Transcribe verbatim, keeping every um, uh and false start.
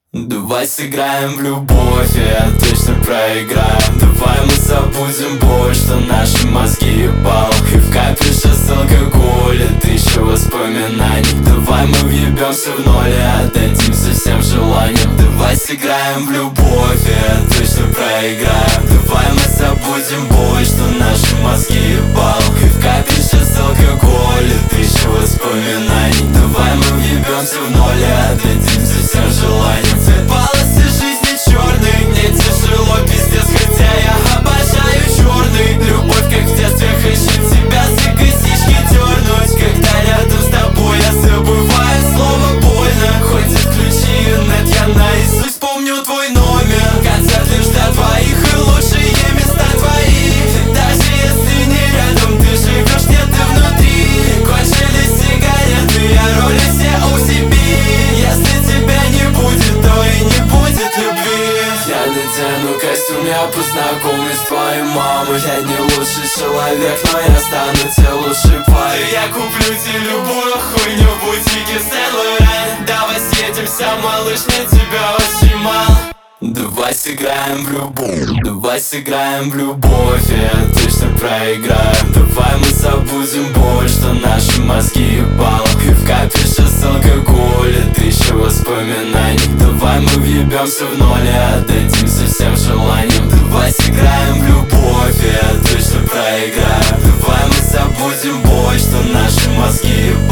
Давай сыграем в любовь, и я точно проиграем. Давай мы забудем боль, что наши мозги ебал. И вкапишься с алкоголя, тысячу воспоминаний. Давай мы въебемся в ноль и отдадимся всем желаниям. Давай сыграем в любовь, и я точно проиграем. Давай мы забудем боль, что наши мозги ебал. И вкапишься с алкоголя, тысячу воспоминаний. Давай мы въебемся в ноль и отдадимся всем желаниям. Цвет полосы жизни черный, мне тяжело, пиздец, хотя я обожаю черный. Любовь, как в детстве, хочу тебя за косички дернуть. Когда рядом с тобой я забываю слово больно. Хоть отключи нет, я наизусть помню твой номер. Концерт лишь для твоих и лучшие места твои. Даже если не рядом, ты живешь где-то внутри. Кончились сигареты, я ролю все о себе. Если тебя не будет, то и не будет любви. Я надену костюм, я познакомлюсь с твоей мамой. Я не лучший человек, но я стану тебе лучшей парой. Я куплю тебе любую хуйню в бутике Сен-Лорен. Давай съедемся, малыш, мне тебя очень мало. Давай сыграем в любовь, давай сыграем в любовь, и я точно проиграем. Давай мы забудем боль, что наши мозги ебало. И вкапишься с алкоголя, тысячу воспоминаний. Давай мы въебемся в ноль и отдадимся всем желаниям. Давай сыграем в любовь, и я точно проиграем. Давай мы забудем боль, что наши мозги ебало.